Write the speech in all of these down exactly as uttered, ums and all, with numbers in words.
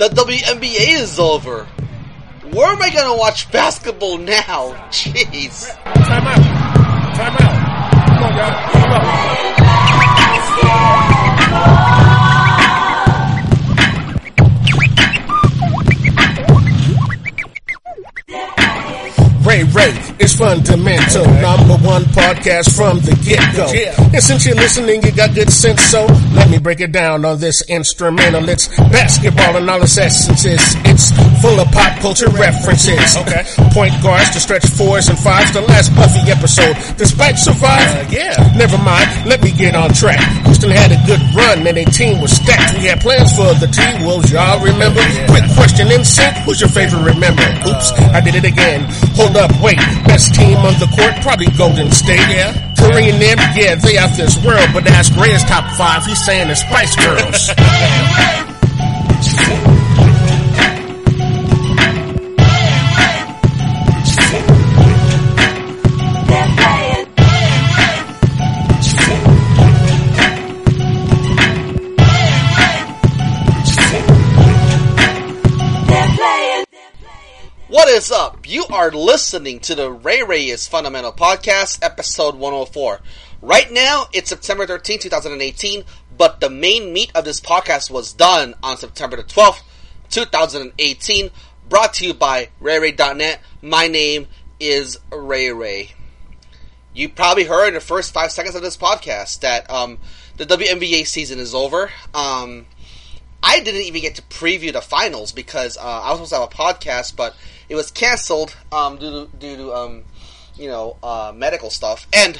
The W N B A is over. Where am I gonna watch basketball now? Jeez. Time out. Time out. Come on, y'all. Come on. Ray Ray is fundamental. Okay. Number one podcast from the get-go. Yeah. And since you're listening, you got good sense, so let me break it down on this instrumental. It's basketball and all its essences. It's full of pop culture references. Okay. Point guards to stretch fours and fives. The last Buffy episode, despite survive. Uh, yeah. Never mind, let me get on track. Houston had a good run and their team was stacked. We had plans for the T-Wolves, y'all remember? Yeah. Quick question in sync, who's your favorite remember? Oops, uh, I did it again. Hold up, wait. Best team on the court, probably Golden State. Yeah. Kareem them, yeah, they out this world. But ask Ray's top five, he's saying the Spice Girls. What is up? You are listening to the Ray Ray is Fundamental Podcast, episode one oh four. Right now, it's September thirteenth, twenty eighteen, but the main meat of this podcast was done on September the twelfth, twenty eighteen, brought to you by Ray Ray dot net. My name is Ray Ray. You probably heard in the first five seconds of this podcast that um, the W N B A season is over. Um, I didn't even get to preview the finals because uh, I was supposed to have a podcast, but it was canceled um, due to, due to um, you know, uh, medical stuff. And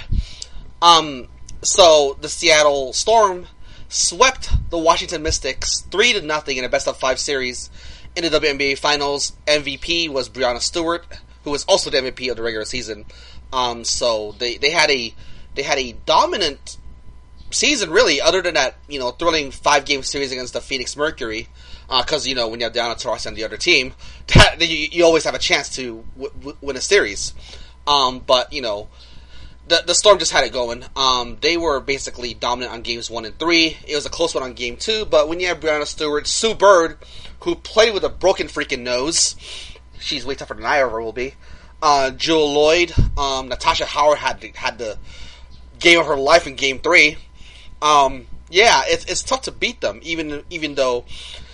um, so the Seattle Storm swept the Washington Mystics three to nothing in a best of five series in the W N B A Finals. M V P was Breanna Stewart, who was also the M V P of the regular season. Um, so they, they had a they had a dominant season, really, other than that, you know, thrilling five-game series against the Phoenix Mercury, because, uh, you know, when you have Diana Taurasi on the other team, that, you, you always have a chance to w- w- win a series. Um, but, you know, the the Storm just had it going. Um, they were basically dominant on games one and three. It was a close one on game two, but when you have Breanna Stewart, Sue Bird, who played with a broken freaking nose, she's way tougher than I ever will be, uh, Jewel Lloyd, um, Natasha Howard had the, had the game of her life in game three. Um, yeah, it's it's tough to beat them, even even though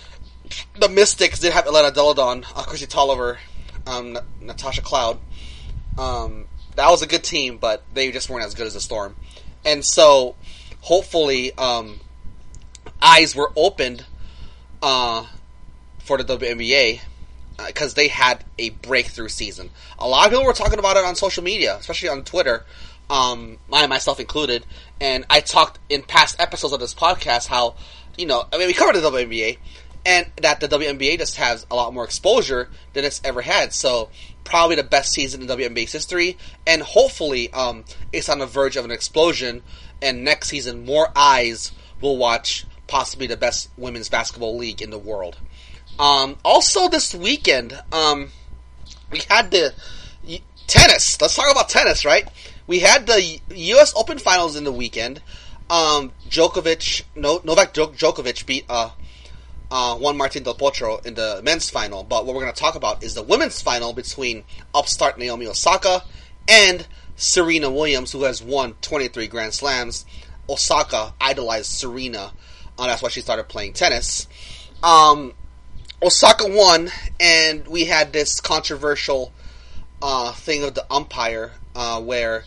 the Mystics did have Elena Deladon, uh, Chrissy Tolliver, um, N- Natasha Cloud. Um, that was a good team, but they just weren't as good as the Storm. And so, hopefully, um, eyes were opened uh, for the W N B A because uh, they had a breakthrough season. A lot of people were talking about it on social media, especially on Twitter. Um, I myself included, and I talked in past episodes of this podcast how, you know, I mean, we covered the W N B A, and that the W N B A just has a lot more exposure than it's ever had, so probably the best season in W N B A's history, and hopefully, um, it's on the verge of an explosion, and next season, more eyes will watch possibly the best women's basketball league in the world. Um, also this weekend, um, we had the tennis. Let's talk about tennis, right? We had the U S Open Finals in the weekend. Um, Djokovic, no, Novak Djokovic beat uh, uh, Juan Martín del Potro in the men's final. But what we're going to talk about is the women's final between upstart Naomi Osaka and Serena Williams, who has won twenty-three Grand Slams. Osaka idolized Serena. Uh, that's why she started playing tennis. Um, Osaka won, and we had this controversial uh, thing of the umpire uh, where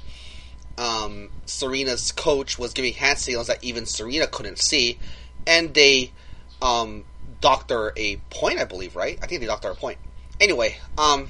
Um, Serena's coach was giving hand signals that even Serena couldn't see, and they um, docked her a point, I believe, right? I think they docked her a point. Anyway, um,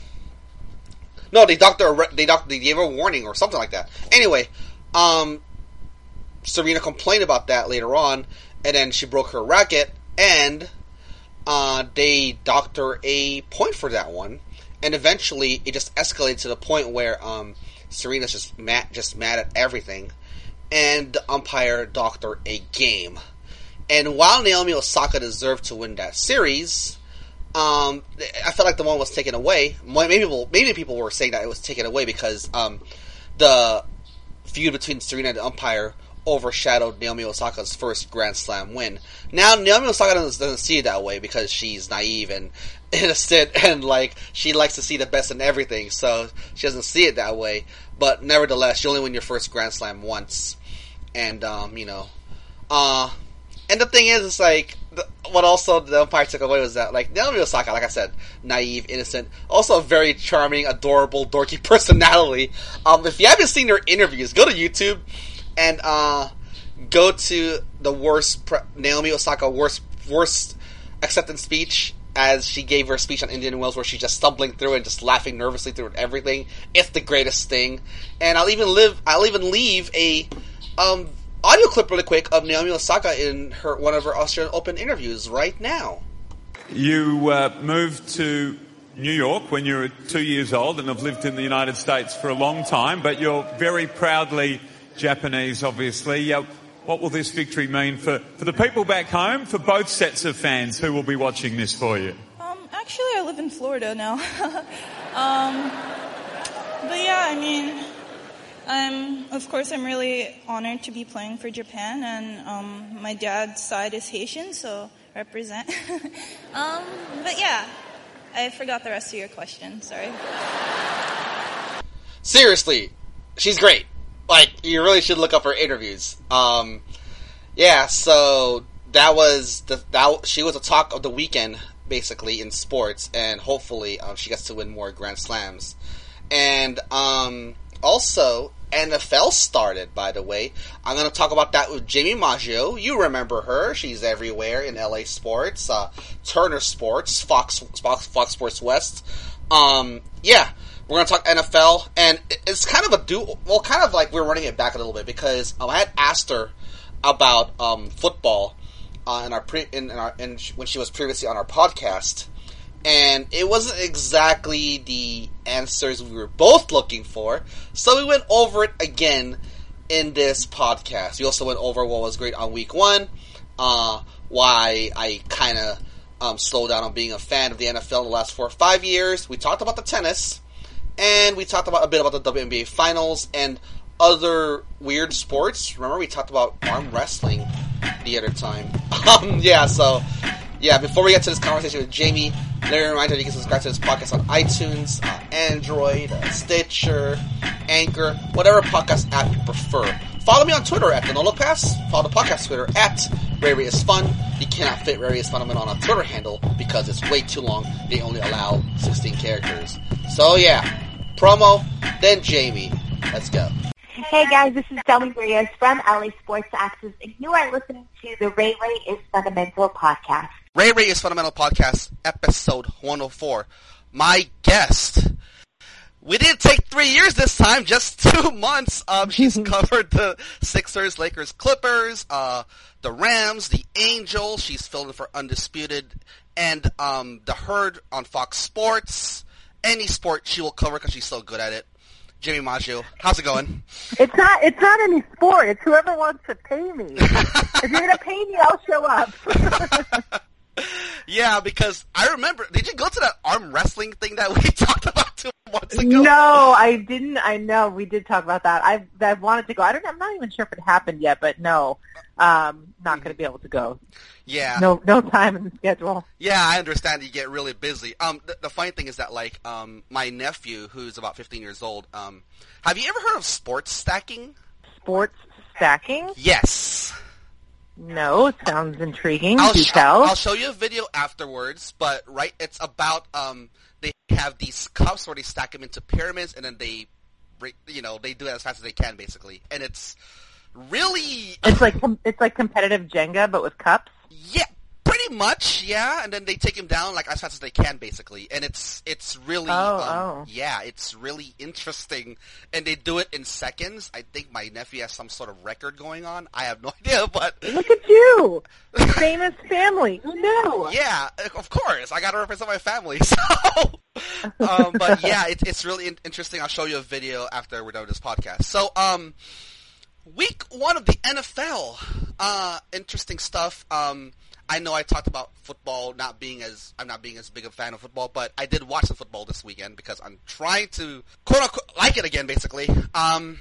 no, they docked her. A, they docked. They gave her a warning or something like that. Anyway, um, Serena complained about that later on, and then she broke her racket, and uh, they docked her a point for that one, and eventually it just escalated to the point where um. Serena's just mad, just mad at everything, and the umpire docked her a game. And while Naomi Osaka deserved to win that series, um, I felt like the one was taken away. Maybe people, maybe people were saying that it was taken away because um, the feud between Serena and the umpire overshadowed Naomi Osaka's first Grand Slam win. Now, Naomi Osaka doesn't, doesn't see it that way because she's naive and innocent, and like she likes to see the best in everything, so she doesn't see it that way. But nevertheless, you only win your first Grand Slam once, and um, you know, uh, and the thing is, it's like the, what also the umpire took away was that like Naomi Osaka, like I said, naive, innocent, also a very charming, adorable, dorky personality. Um, if you haven't seen her interviews, go to YouTube and uh, go to the worst pre- Naomi Osaka worst worst acceptance speech, as she gave her speech on Indian Wells where she's just stumbling through and just laughing nervously through everything. It's the greatest thing. And I'll even live I'll even leave a um, audio clip really quick of Naomi Osaka in her one of her Australian Open interviews right now. You uh, moved to New York when you were two years old and have lived in the United States for a long time, but you're very proudly Japanese, obviously. Uh, What will this victory mean for, for the people back home, for both sets of fans who will be watching this for you? Um, actually, I live in Florida now. um, but yeah, I mean, I'm, of course, I'm really honored to be playing for Japan, and um, my dad's side is Haitian, so represent. um, but yeah, I forgot the rest of your question. Sorry. Seriously, she's great. Like, you really should look up her interviews. Um, yeah, so that was the that she was a talk of the weekend, basically, in sports, and hopefully um, she gets to win more Grand Slams. And um, also, N F L started, by the way. I'm going to talk about that with Jamie Maggio. You remember her. She's everywhere in L A Sports, uh, Turner Sports, Fox, Fox, Fox Sports West. Um, yeah. We're going to talk N F L, and it's kind of a do. Well, kind of like we're running it back a little bit because um, I had asked her about um, football uh, in our pre in, in our in, when she was previously on our podcast, and it wasn't exactly the answers we were both looking for. So we went over it again in this podcast. We also went over what was great on week one, uh, why I kind of um, slowed down on being a fan of the N F L in the last four or five years. We talked about the tennis. And we talked about a bit about the W N B A Finals and other weird sports. Remember, we talked about arm wrestling the other time. Um, yeah, so, yeah, before we get to this conversation with Jamie, let me remind you that you can subscribe to this podcast on iTunes, uh, Android, uh, Stitcher, Anchor, whatever podcast app you prefer. Follow me on Twitter at the NoloPass. Follow the podcast Twitter at Ray Ray is Fun. You cannot fit Ray Ray is Fundamental on a Twitter handle because it's way too long. They only allow sixteen characters. So yeah, promo, then Jamie. Let's go. Hey guys, this is Delmy Rios from L A Sports Access, and you are listening to the Ray Ray is Fundamental podcast. Ray Ray is Fundamental podcast, episode one oh four. My guest. We didn't take three years this time, just two months. Um, she's covered the Sixers, Lakers, Clippers, uh, the Rams, the Angels. She's filled in for Undisputed, and um, the Herd on Fox Sports. Any sport she will cover because she's so good at it. Jamie Maggio, how's it going? It's not. It's not any sport. It's whoever wants to pay me. If you're gonna pay me, I'll show up. Yeah, because I remember. Did you go to that arm wrestling thing that we talked about two months ago? No, I didn't. I know we did talk about that. I've I've wanted to go. I don't. I'm not even sure if it happened yet, but no, um, not going to be able to go. Yeah. No, no time in the schedule. Yeah, I understand you get really busy. Um, the, the funny thing is that like um, my nephew, who's about fifteen years old, um, have you ever heard of sports stacking? Sports stacking? Yes. No, it sounds intriguing. I'll, Do sh- tell. I'll show you a video afterwards, but right, it's about um, they have these cups where they stack them into pyramids, and then they, you know, they do it as fast as they can, basically, and it's really. It's like com- it's like competitive Jenga, but with cups. Yeah, pretty much. Yeah, and then they take him down like as fast as they can, basically, and it's it's really Oh, um, oh. yeah, it's really interesting, and they do it in seconds. I think my nephew has some sort of record going on. I have no idea, but Look at you, famous family. Who knew? yeah, of course, I got to represent my family. So, um, but yeah, it, it's really in- interesting. I'll show you a video after we're done with this podcast. So, um, week one of the N F L, uh, interesting stuff. Um, I know I talked about football not being as I'm not being as big a fan of football, but I did watch the football this weekend because I'm trying to quote unquote like it again, basically. Um,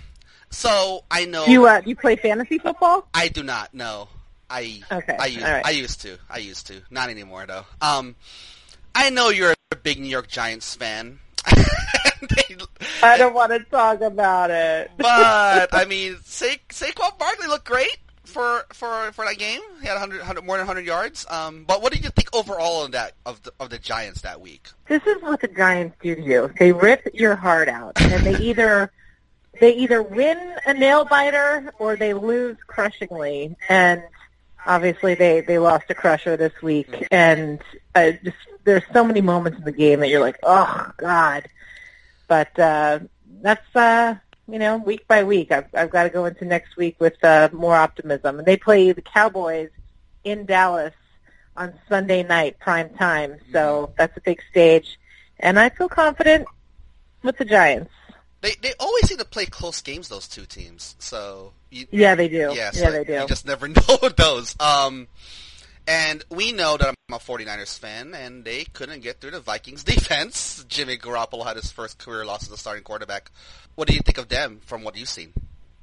So I know Do you uh, do you play fantasy football? I do not. No, I Okay, I used all right. I used to. I used to. Not anymore though. Um, I know you're a big New York Giants fan. They- I don't want to talk about it. but I mean, Sa- Saquon Barkley looked great for for for that game. He had one hundred, one hundred more than one hundred yards. Um, but what did you think overall of that of the of the Giants that week? This is what the Giants do to you. They rip your heart out, and they either they either win a nail biter or they lose crushingly. And obviously, they they lost a crusher this week. And uh, just there's so many moments in the game that you're like, oh God. But uh, that's uh, you know, week by week. I've I've got to go into next week with uh, more optimism. And they play the Cowboys in Dallas on Sunday night, prime time. So that's a big stage. And I feel confident with the Giants. They they always seem to play close games, those two teams. So you, Yeah, they do. yeah, so yeah, they do. You just never know those. Um, and we know that I'm a 49ers fan, and they couldn't get through the Vikings defense. Jimmy Garoppolo had his first career loss as a starting quarterback. What do you think of them from what you've seen?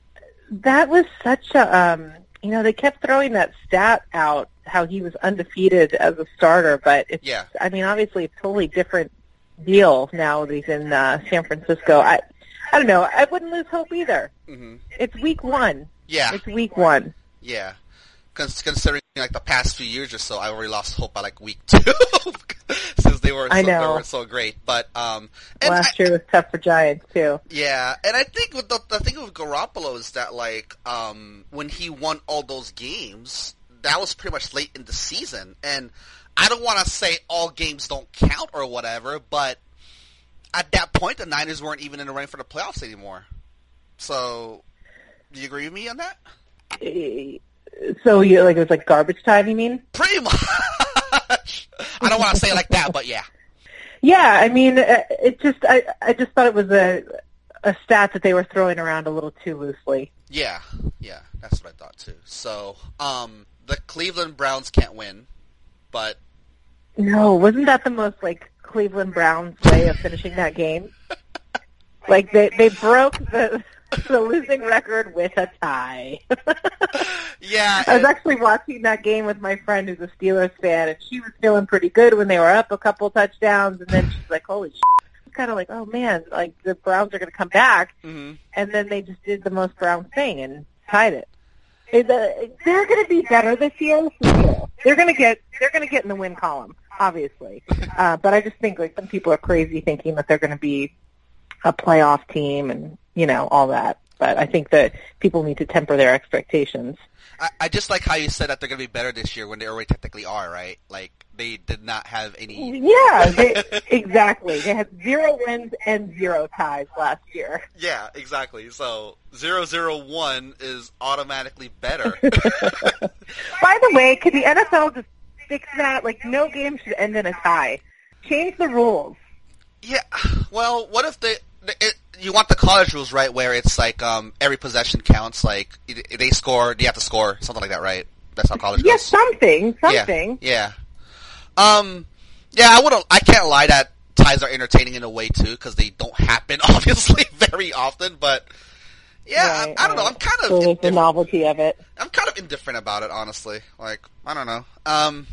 That was such a, um, you know, they kept throwing that stat out, how he was undefeated as a starter, but it's, Yeah. I mean, obviously a totally different deal now that he's in uh, San Francisco. I, I don't know. I wouldn't lose hope either. Mm-hmm. It's week one. Yeah, It's week one. yeah. Cons- considering like the past few years or so, I already lost hope by like week two since they were so, I know. they were so great. But um, and Last I- year was tough for Giants too. Yeah, and I think with the, the thing with Garoppolo is that like um, when he won all those games, that was pretty much late in the season, and I don't want to say all games don't count or whatever, but at that point the Niners weren't even in the running for the playoffs anymore. So, do you agree with me on that? So you like it was like garbage time, you mean? Pretty much. I don't want to say it like that, but yeah. Yeah, I mean, uh, it just I I just thought it was a a stat that they were throwing around a little too loosely. Yeah, yeah, that's what I thought too. So, um, the Cleveland Browns can't win, but No, wasn't that the most like Cleveland Browns way of finishing that game? Like they they broke the the losing record with a tie. yeah, I was and- actually watching that game with my friend who's a Steelers fan, and she was feeling pretty good when they were up a couple touchdowns, and then she's like, "Holy shit!" It's kind of like, "Oh man, like the Browns are going to come back," Mhm. and then they just did the most Browns thing and tied it. It, uh, they're going to be better this year. For sure. They're going to get they're going to get in the win column, obviously. Uh, but I just think like some people are crazy thinking that they're going to be a playoff team and you know all that. But I think that people need to temper their expectations. I, I just like how you said that they're going to be better this year when they already technically are, right? Like, they did not have any... Yeah, they, exactly. They had zero wins and zero ties last year. Yeah, exactly. So, zero zero one is automatically better. By the way, could the N F L just fix that? Like, no game should end in a tie. Change the rules. Yeah, well, what if they... It, you want the college rules, right, where it's like um, every possession counts, like, they score, you have to score, something like that, right? That's how college Yeah, goes. something, something. Yeah, yeah. Um, yeah, I wouldn't, I can't lie that ties are entertaining in a way, too, because they don't happen, obviously, very often, but... Yeah, Right, I, I don't know. right. I'm kind of So there's the indifferent. novelty of it. I'm kind of indifferent about it, honestly. Like, I don't know. Um,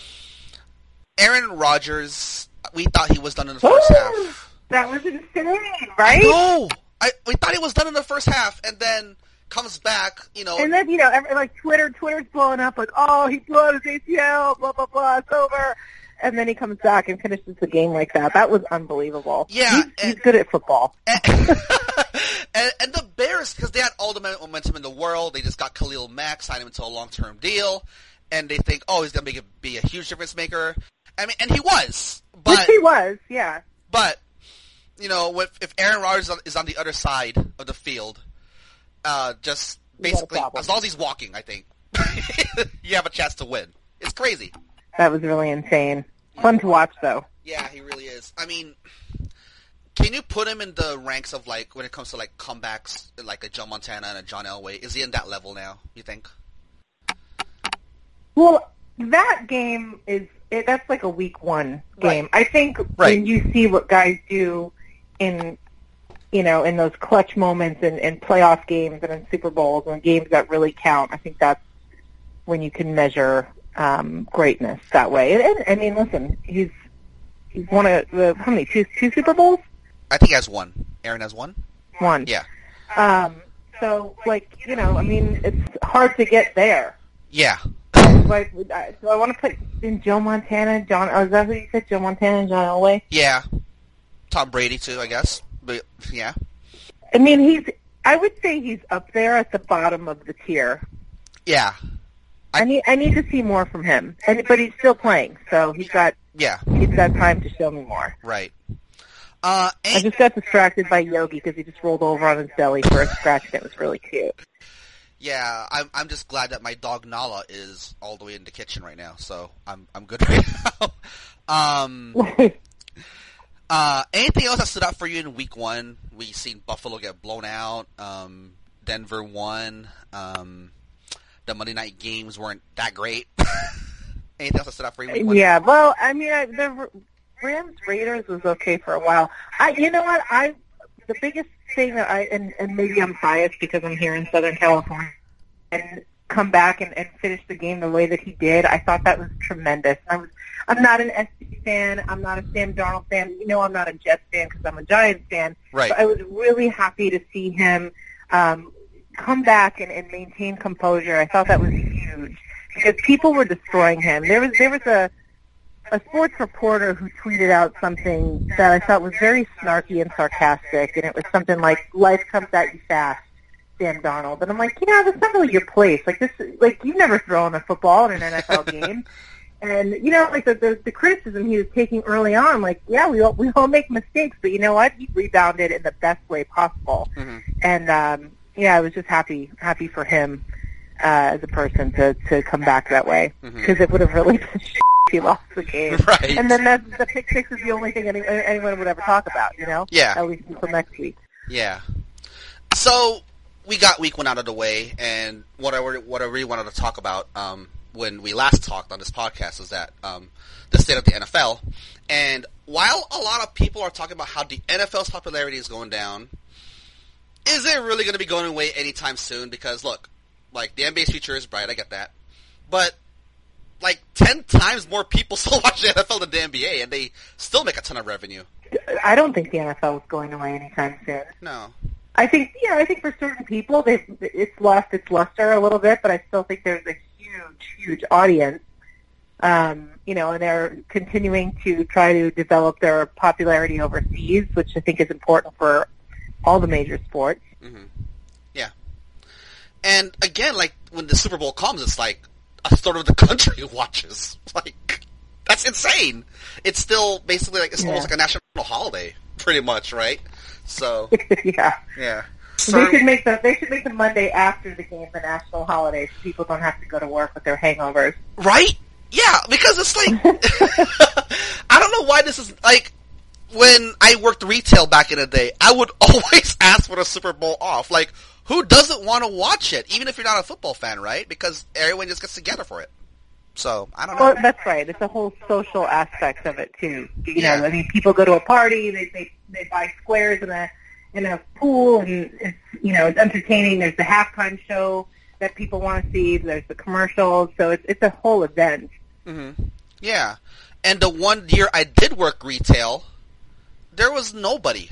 Aaron Rodgers, we thought he was done in the first half. That was insane, right? No, I we thought he was done in the first half, and then comes back. You know, And then, you know, every, like Twitter, Twitter's blowing up, like, oh, he blew out his A C L, blah, blah, blah, it's over. And then he comes back and finishes the game like that. That was unbelievable. Yeah, He's, and- he's good at football. and, and, and the Bears, because they had all the momentum in the world, they just got Khalil Mack, signed him into a long-term deal, and they think, oh, he's going to be a huge difference maker. I mean, and he was, but Which he was, yeah. but you know, with, if Aaron Rodgers is on the other side of the field, uh, just You got a basically, problem. as long as he's walking, I think you have a chance to win. It's crazy. That was really insane. Fun to watch, though. Yeah, he really is. I mean, can you put him in the ranks of, like, when it comes to, like, comebacks, like a Joe Montana and a John Elway? Is he in that level now, you think? Well, that game is, it, that's like a week one game. Right. I think Right. when you see what guys do in, you know, in those clutch moments in, in playoff games and in Super Bowls and games that really count. I think that's when you can measure um, greatness that way. And, and I mean, listen, he's he's won a the how many two two Super Bowls? I think he has one. Aaron has one. One. Yeah. Um, so, like, you know, I mean, it's hard to get there. Yeah. Like, so I want to put in Joe Montana, John. Oh, is that what you said? Joe Montana and John Elway. Yeah. Tom Brady too, I guess. But yeah. I mean, he's. I would say he's up there at the bottom of the tier. Yeah. I, I need. I need to see more from him, and but he's still playing, so he's got. Yeah. He's got time to show me more. Right. Uh, I just got distracted by Yogi because he just rolled over on his belly for a scratch, and it was really cute. Yeah, I'm I'm just glad that my dog Nala is all the way in the kitchen right now, so I'm I'm good right now. um, uh, anything else that stood out for you in week one? We seen Buffalo get blown out. Um, Denver won. Um, the Monday night games weren't that great. Anything else that stood out for you in week one? Yeah, well, I mean, I, the Rams Raiders was okay for a while. I, you know what, I. The biggest thing that I, and, and maybe I'm biased because I'm here in Southern California, and come back and, and finish the game the way that he did, I thought that was tremendous. I was, I'm not an S C fan. I'm not a Sam Darnold fan. You know I'm not a Jets fan because I'm a Giants fan. Right. But I was really happy to see him um, come back and, and maintain composure. I thought that was huge because people were destroying him. There was there was a a sports reporter who tweeted out something that I thought was very snarky and sarcastic, and it was something like, life comes at you fast, Sam Darnold. And I'm like, you know, that's not really your place. Like, this, like, you've never thrown a football in an N F L game. And, you know, like, the, the, the criticism he was taking early on, like, yeah, we all, we all make mistakes, but you know what? He rebounded in the best way possible. Mm-hmm. And, um, yeah, I was just happy, happy for him uh, as a person to, to come back that way. Because Mm-hmm. it would have really been shit if he lost the game. Right. And then that's, the pick six is the only thing any, anyone would ever talk about, you know? Yeah. At least until next week. Yeah. So we got week one out of the way, and what I what I really wanted to talk about um, when we last talked on this podcast is that um, the state of the N F L. And while a lot of people are talking about how the N F L's popularity is going down, is it really going to be going away anytime soon? Because look, like the N B A's future is bright, I get that, but like ten times more people still watch the N F L than the N B A, and they still make a ton of revenue. I don't think the N F L is going away anytime soon. No. I think, you know, I think for certain people, they it's lost its luster a little bit, but I still think there's a huge, huge audience. Um, you know, and they're continuing to try to develop their popularity overseas, which I think is important for all the major sports. Mm-hmm. Yeah. And again, like when the Super Bowl comes, it's like a third of the country watches. Like, that's insane. It's still basically like, it's Yeah. almost like a national holiday, pretty much, right? So, Yeah. yeah. They should make the they should make the Monday after the game the national holiday, so people don't have to go to work with their hangovers. Right? Yeah, because it's like, I don't know why this is, like, when I worked retail back in the day, I would always ask for the Super Bowl off. Like, who doesn't want to watch it, even if you're not a football fan, right? Because everyone just gets together for it. So, I don't know. Well, that's right. It's a whole social aspect of it too. You Yeah. know, I mean, people go to a party, they they they buy squares in a in a pool, and it's you know it's entertaining. There's the halftime show that people want to see. There's the commercials, so it's it's a whole event. Mm-hmm. Yeah. And the one year I did work retail, there was nobody.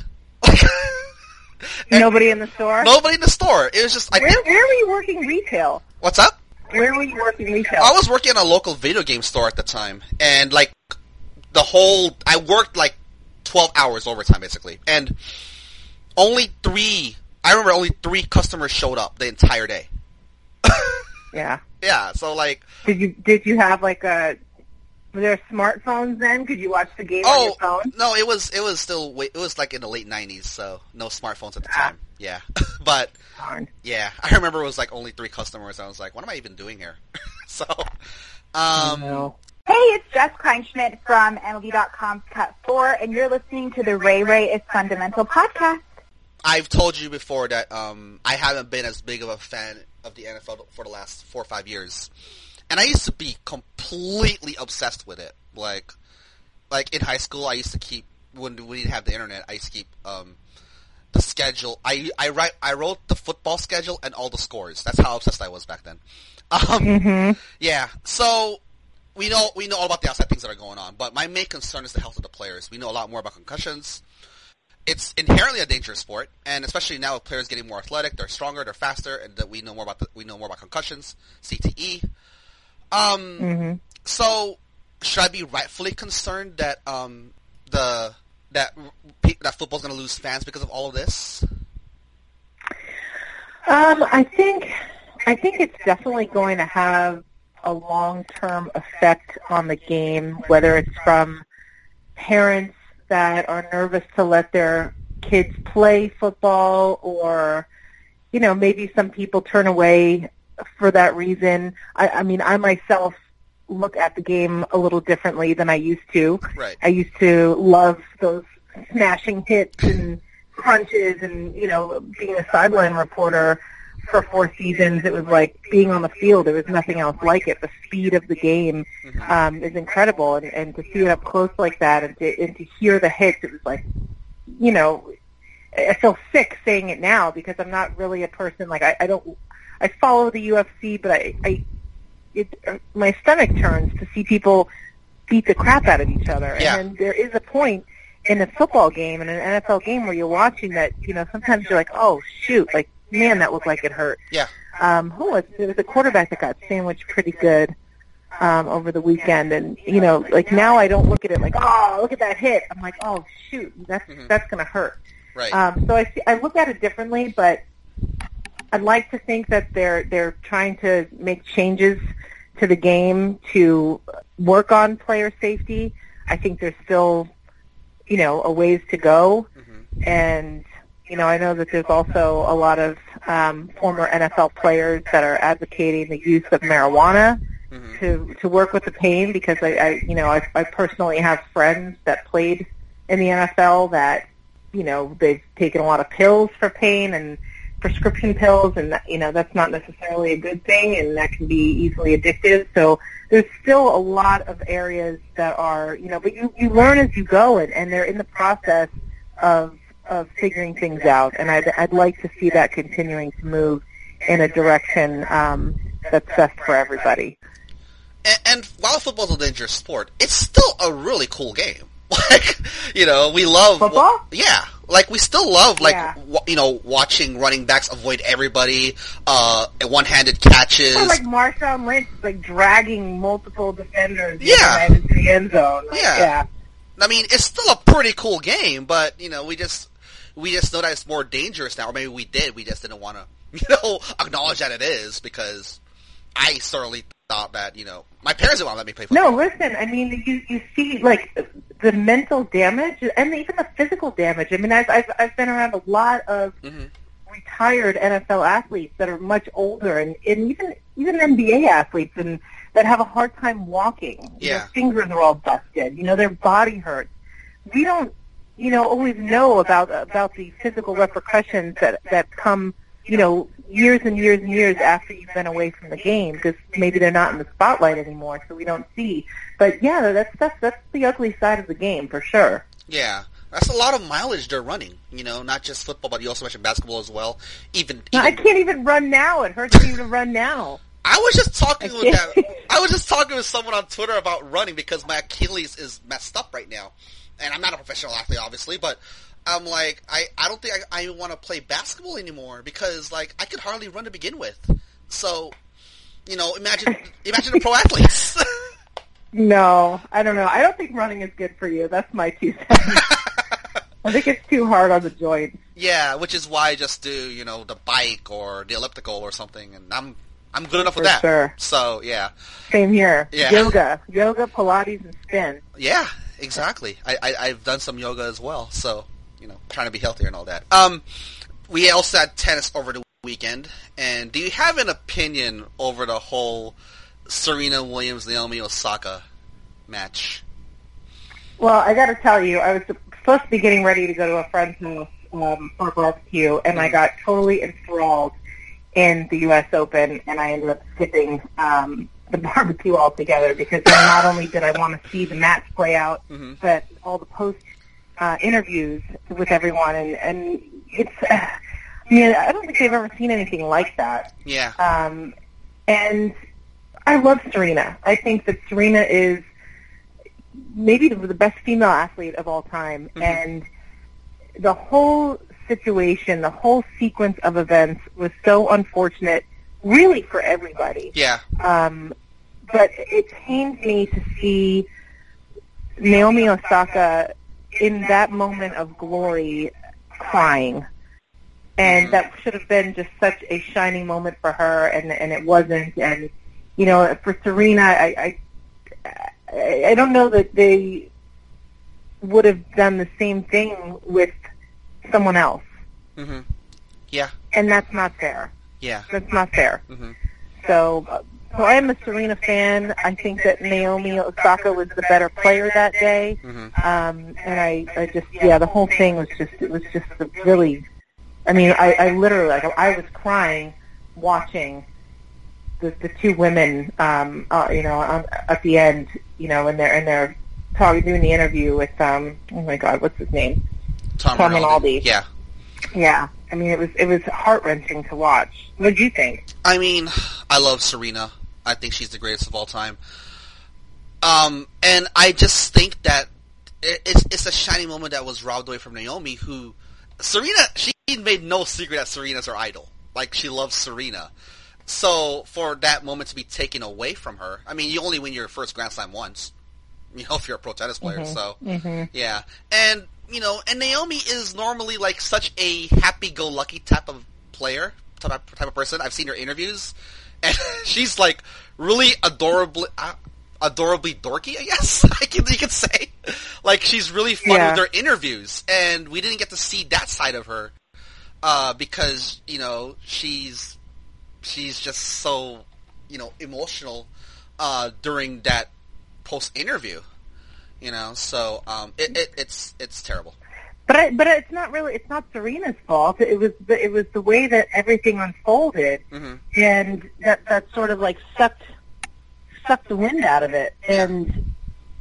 Nobody in the store. Nobody in the store. It was just, I Where think, where were you working retail? what's up? Where were you working retail? I was working in a local video game store at the time, and like the whole, I worked like twelve hours overtime basically, and only three, I remember only three customers showed up the entire day. Yeah. Yeah, so like, Did you did you have like a? Were there smartphones then? Could you watch the game on oh your phone? no, it was it was still way- it was like in the late nineties, so no smartphones at the Ah. time. Yeah, but Darn. yeah, I remember it was like only three customers. And I was like, what am I even doing here? so, um, No. Hey, it's Jess Kleinschmidt from M L B dot com's Cut four, and you're listening to the Ray Ray is Fundamental podcast. I've told you before that um, I haven't been as big of a fan of the N F L for the last four or five years, and I used to be completely obsessed with it. Like, like in high school, I used to keep when we didn't have the internet, I used to keep um, the schedule. I I write I wrote the football schedule and all the scores. That's how obsessed I was back then. Um, Mm-hmm. Yeah. So we know we know all about the outside things that are going on, but my main concern is the health of the players. We know a lot more about concussions. It's inherently a dangerous sport, and especially now with players getting more athletic, they're stronger, they're faster, and that we know more about the, we know more about concussions, C T E. Um. Mm-hmm. So should I be rightfully concerned that um the that that football's going to lose fans because of all of this? Um, I think I think it's definitely going to have a long-term effect on the game, whether it's from parents that are nervous to let their kids play football, or, you know, maybe some people turn away for that reason. I, I mean, I myself look at the game a little differently than I used to. Right. I used to love those smashing hits and crunches, and, you know, being a sideline reporter for four seasons, it was like being on the field. There was nothing else like it. The speed of the game um, is incredible, and, and to see it up close like that, and to, and to hear the hits, it was like, you know, I feel sick saying it now because I'm not really a person, like, I, I don't, I follow the U F C, but I, I it, my stomach turns to see people beat the crap out of each other. Yeah. And then there is a point in a football game, in an N F L game, where you're watching that, you know, sometimes you're like, oh, shoot, like, man, that looked like it hurt. Yeah. Um, who was it? Was a quarterback that got sandwiched pretty good um, over the weekend, and you know, like now I don't look at it like, oh, look at that hit. I'm like, oh, shoot, that's Mhm. that's gonna hurt. Right. Um, so I see, I look at it differently, but I'd like to think that they're they're trying to make changes to the game to work on player safety. I think there's still, you know, a ways to go, Mhm. and you know, I know that there's also a lot of um, former N F L players that are advocating the use of marijuana Mhm. to to work with the pain, because I, I you know, I, I personally have friends that played in the N F L that, you know, they've taken a lot of pills for pain and prescription pills, and that, you know, that's not necessarily a good thing, and that can be easily addictive. So there's still a lot of areas that are, you know, but you, you learn as you go, and, and they're in the process of of figuring things out, and I'd, I'd like to see that continuing to move in a direction um, that's best for everybody. And, and while football's a dangerous sport, it's still a really cool game. Like, you know, we love Football? Yeah, like we still love like Yeah. w- you know, watching running backs avoid everybody, uh, one-handed catches. Or like Marshawn Lynch, like dragging multiple defenders Yeah. into the end zone. Like, Yeah. yeah. I mean, it's still a pretty cool game, but you know, we just we just know that it's more dangerous now, or maybe we did. We just didn't want to, you know, acknowledge that it is, because I certainly thought that, you know, my parents didn't want to let me play football. No, listen, I mean, you you see, like, the mental damage and even the physical damage. I mean, I've I've, I've been around a lot of Mhm. retired N F L athletes that are much older, and, and even even N B A athletes, and that have a hard time walking. Yeah. Their fingers are all busted. You know, their body hurts. We don't, you know, always know about about the physical repercussions that that come, you know, years and years and years after you've been away from the game, because maybe they're not in the spotlight anymore, so we don't see. But yeah, that's that's that's the ugly side of the game for sure. Yeah, that's a lot of mileage they're running. You know, not just football, but you also mentioned basketball as well. Even, Now, even I can't even run now. It hurts me to run now. I was just talking I with can't- that. I was just talking with someone on Twitter about running because my Achilles is messed up right now, and I'm not a professional athlete, obviously, but I'm like, I, I don't think I, I want to play basketball anymore because, like, I could hardly run to begin with. So, you know, imagine imagine the pro athletes. No, I don't know. I don't think running is good for you. That's my two cents. I think it's too hard on the joints. Yeah, which is why I just do, you know, the bike or the elliptical or something, and I'm I'm good enough with For that. sure. So, yeah. Same here. Yeah. Yoga, yoga, Pilates, and spin. Yeah, exactly. I, I, I've done some yoga as well, so, you know, trying to be healthier and all that. Um, we also had tennis over the weekend, and do you have an opinion over the whole Serena Williams, Naomi Osaka match? Well, I got to tell you, I was supposed to be getting ready to go to a friend's house um, for a barbecue, and I got totally enthralled in the U S Open, and I ended up skipping um, the barbecue altogether because then not only did I want to see the match play out, Mhm. but all the post uh, interviews with everyone, and, and it's. Uh, I mean, I don't think they've ever seen anything like that. Yeah. Um, and I love Serena. I think that Serena is maybe the, the best female athlete of all time, mm-hmm. and the whole situation, the whole sequence of events was so unfortunate, really for everybody. Yeah. Um, but it pains me to see Naomi Osaka in that moment of glory crying. And mm-hmm. that should have been just such a shining moment for her, and and it wasn't. And, you know, for Serena, I, I, I don't know that they would have done the same thing with someone else. Mm-hmm. Yeah. And that's not fair. Yeah. That's not fair. Mm-hmm. So, uh, so I am a Serena fan. I think that Naomi Osaka was the better player that day. Mm-hmm. Um, and I, I just, yeah, the whole thing was just, it was just a really, I mean, I, I literally, like, I was crying watching the, the two women, um, uh, you know, on, at the end, you know, and they're, and they're talking, doing the interview with, um, oh my God, what's his name? Tom, Tom Rinaldi. Rinaldi. Yeah. Yeah. I mean, it was, it was heart-wrenching to watch. What did you think? I mean, I love Serena. I think she's the greatest of all time. Um, and I just think that it, it's, it's a shining moment that was robbed away from Naomi, who, Serena, she made no secret that Serena's her idol. Like, she loves Serena. So, for that moment to be taken away from her, I mean, you only win your first Grand Slam once, you know, if you're a pro tennis player, mm-hmm. so, mm-hmm. yeah. And, you know, and Naomi is normally, like, such a happy-go-lucky type of player, type of, type of person. I've seen her interviews, and she's, like, really adorably, uh, adorably dorky, I guess, I can, you could say. Like, she's really fun yeah. with her interviews, and we didn't get to see that side of her, uh, because, you know, she's, she's just so, you know, emotional, uh, during that post-interview, you know, so, um, it, it, it's, it's terrible. But I, but it's not really, it's not Serena's fault. It was the, it was the way that everything unfolded, mm-hmm. and that, that sort of, like, sucked, sucked the wind out of it, and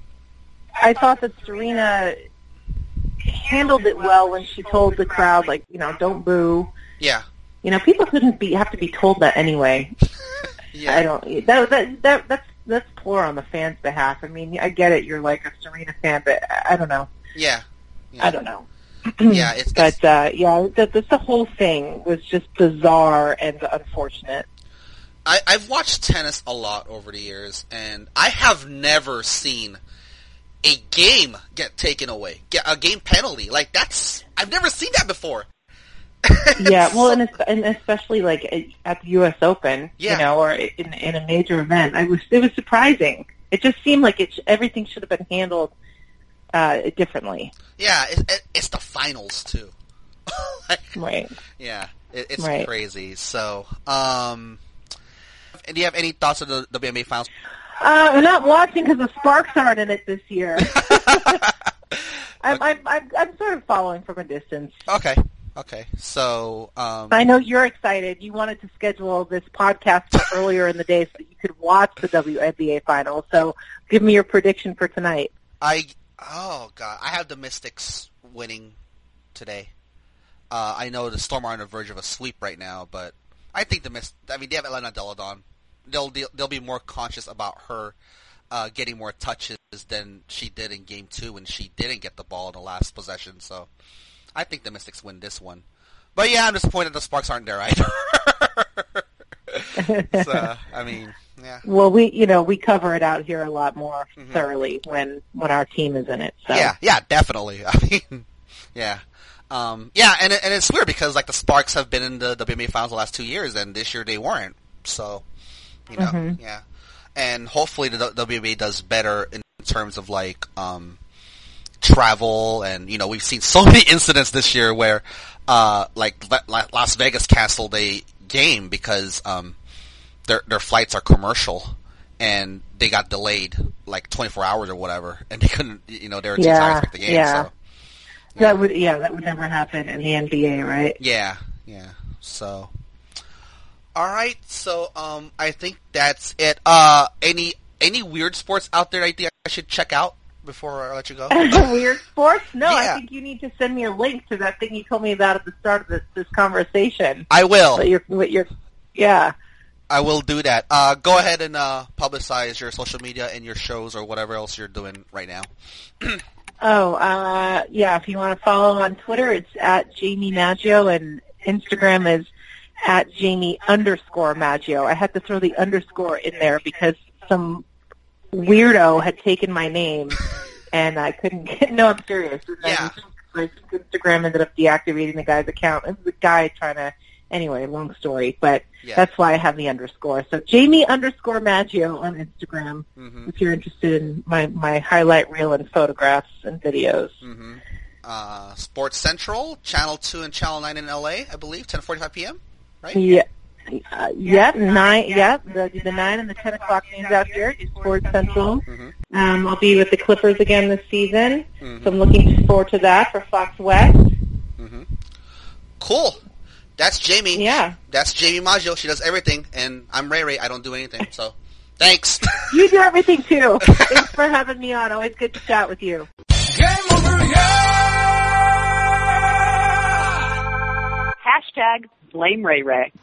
I thought that Serena handled it well when she told the crowd, like, you know, don't boo. Yeah. You know, people shouldn't be have to be told that anyway. yeah. I don't. That that that that's that's poor on the fans' behalf. I mean, I get it. You're like a Serena fan, but I don't know. Yeah. yeah. I don't know. yeah. It's, but it's, uh, yeah, the, the the whole thing was just bizarre and unfortunate. I, I've watched tennis a lot over the years, and I have never seen a game get taken away, get a game penalty. Like, that's, I've never seen that before. yeah, well, and, and especially like at the U S Open, yeah. you know, or in in a major event, I was it was surprising. It just seemed like it everything should have been handled uh, differently. Yeah, it, it, it's the finals too. like, right. Yeah, it, it's right. crazy. So, um, and do you have any thoughts on the W N B A finals? Uh, I'm not watching because the Sparks aren't in it this year. I'm, I'm, I'm, I'm sort of following from a distance. Okay. Okay. So, um... I know you're excited. You wanted to schedule this podcast for earlier in the day so you could watch the W N B A finals. So, give me your prediction for tonight. I, oh God, I have the Mystics winning today. Uh, I know the Storm are on the verge of a sweep right now, but I think the Myst, I mean, they have Elena Deladon. They'll, they'll be more conscious about her uh, getting more touches than she did in game two when she didn't get the ball in the last possession. So I think the Mystics win this one. But yeah, I'm disappointed the Sparks aren't there either. so, I mean, yeah. Well, we, you know, we cover it out here a lot more mm-hmm. thoroughly when, when our team is in it. So. Yeah, yeah, definitely. I mean, yeah. Um, yeah, and, and it's weird because, like, the Sparks have been in the W N B A finals the last two years, and this year they weren't. So, you know, mm-hmm. yeah. And hopefully the W N B A does better in terms of, like, um, travel, and, you know, we've seen so many incidents this year where, uh, like, Las Vegas canceled a game because, um, their, their flights are commercial, and they got delayed, like, twenty-four hours or whatever, and they couldn't, you know, they were too yeah, tired to make the game, yeah. so. Yeah. That would, yeah, that would never happen in the N B A, right? Yeah, yeah, so. Alright, so, um, I think that's it. Uh, any, any weird sports out there I think I should check out before I let you go? Weird sports? No, Yeah. I think you need to send me a link to that thing you told me about at the start of this, this conversation. I will. What you're, what you're, yeah. I will do that. Uh, go ahead and uh, publicize your social media and your shows or whatever else you're doing right now. Oh, uh, yeah, if you want to follow on Twitter, it's at Jamie Maggio, and Instagram is at Jamie underscore Maggio. I had to throw the underscore in there because some weirdo had taken my name, and I couldn't get, no, I'm serious. And Yeah. My Instagram ended up deactivating the guy's account. It was a guy trying to, anyway, long story, but Yeah. that's why I have the underscore. So Jamie underscore Maggio on Instagram, Mm-hmm. if you're interested in my, my highlight reel and photographs and videos. Mm-hmm. Uh, Sports Central, Channel two and Channel nine in L A, I believe, ten forty-five p.m., right? Yeah. Uh, yep, nine. Yep, the the nine and the ten o'clock games out here at Sports Central. Mm-hmm. Um, I'll be with the Clippers again this season, Mhm. so I'm looking forward to that for Fox West. Mm-hmm. Cool. That's Jamie. Yeah, That's Jamie Maggio. She does everything, and I'm Ray Ray. I don't do anything, so thanks. you do everything too. Thanks for having me on. Always good to chat with you. Game over, yeah! Hashtag blame Ray Ray.